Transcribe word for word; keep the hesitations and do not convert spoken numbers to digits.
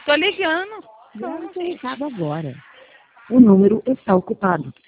Tô ligando. Grave seu recado agora. O número está ocupado.